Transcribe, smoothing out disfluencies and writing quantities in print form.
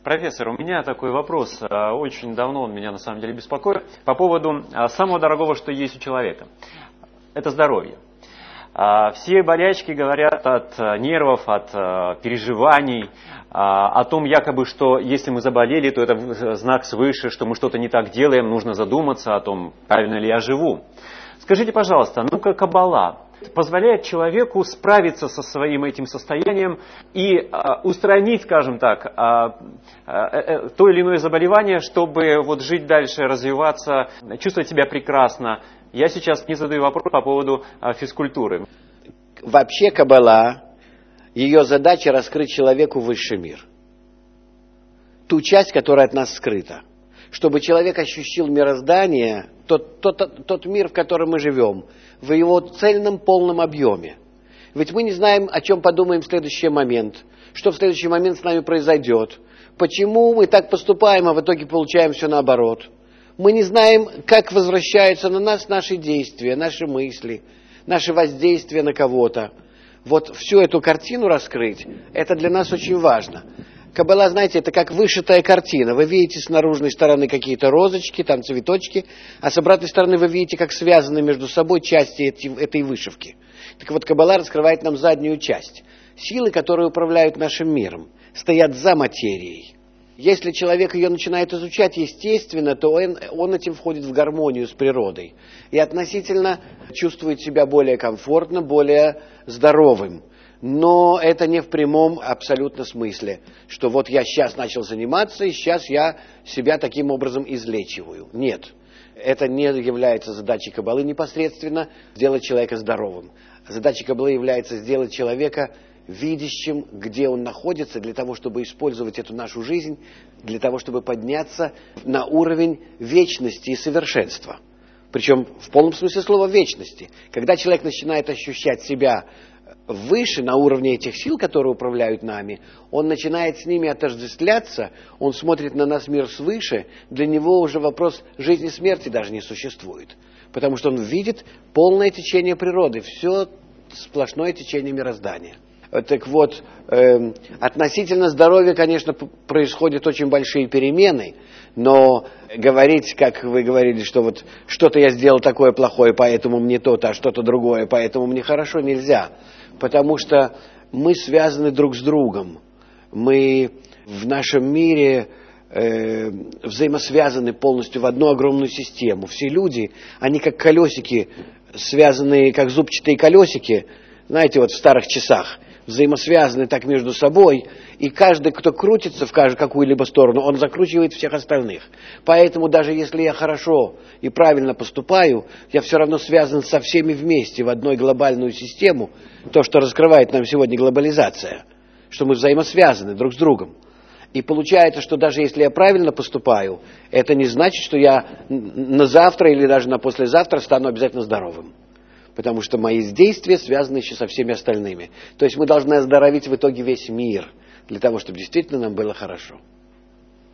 Профессор, у меня такой вопрос. Очень давно он меня на самом деле беспокоит. По поводу самого дорогого, что есть у человека. Это здоровье. Все болячки говорят от нервов, от переживаний, о том якобы, что если мы заболели, то это знак свыше, что мы что-то не так делаем, нужно задуматься о том, правильно ли я живу. Скажите, пожалуйста, ну-ка каббала позволяет человеку справиться со своим этим состоянием и устранить, скажем так, то или иное заболевание, чтобы вот жить дальше, развиваться, чувствовать себя прекрасно. Я сейчас не задаю вопрос по поводу физкультуры. Вообще каббала, ее задача раскрыть человеку высший мир. Ту часть, которая от нас скрыта. Чтобы человек ощутил мироздание, тот мир, в котором мы живем, в его цельном, полном объеме. Ведь мы не знаем, о чем подумаем в следующий момент, что в следующий момент с нами произойдет, почему мы так поступаем, а в итоге получаем все наоборот. Мы не знаем, как возвращаются на нас наши действия, наши мысли, наши воздействия на кого-то. Вот всю эту картину раскрыть, это для нас очень важно. Каббала, знаете, это как вышитая картина. Вы видите с наружной стороны какие-то розочки, там цветочки, а с обратной стороны вы видите, как связаны между собой части этой вышивки. Так вот, каббала раскрывает нам заднюю часть. Силы, которые управляют нашим миром, стоят за материей. Если человек ее начинает изучать, естественно, то он этим входит в гармонию с природой и относительно чувствует себя более комфортно, более здоровым. Но это не в прямом абсолютно смысле, что вот я сейчас начал заниматься, и сейчас я себя таким образом излечиваю. Нет, это не является задачей каббалы непосредственно сделать человека здоровым. Задачей каббалы является сделать человека видящим, где он находится, для того, чтобы использовать эту нашу жизнь, для того, чтобы подняться на уровень вечности и совершенства. Причем в полном смысле слова вечности. Когда человек начинает ощущать себя выше, на уровне этих сил, которые управляют нами, он начинает с ними отождествляться, он смотрит на нас мир свыше, для него уже вопрос жизни и смерти даже не существует. Потому что он видит полное течение природы, все сплошное течение мироздания. Так вот, относительно здоровья, конечно, происходят очень большие перемены, но говорить, как вы говорили, что вот что-то я сделал такое плохое, поэтому мне то-то, а что-то другое, поэтому мне хорошо, нельзя. Потому что мы связаны друг с другом. Мы в нашем мире взаимосвязаны полностью в одну огромную систему. Все люди, они как колесики, связанные как зубчатые колесики, знаете, вот в старых часах, взаимосвязаны так между собой, и каждый, кто крутится в какую-либо сторону, он закручивает всех остальных. Поэтому даже если я хорошо и правильно поступаю, я все равно связан со всеми вместе в одной глобальную систему, то, что раскрывает нам сегодня глобализация, что мы взаимосвязаны друг с другом. И получается, что даже если я правильно поступаю, это не значит, что я на завтра или даже на послезавтра стану обязательно здоровым. Потому что мои действия связаны еще со всеми остальными. То есть мы должны оздоровить в итоге весь мир, для того, чтобы действительно нам было хорошо.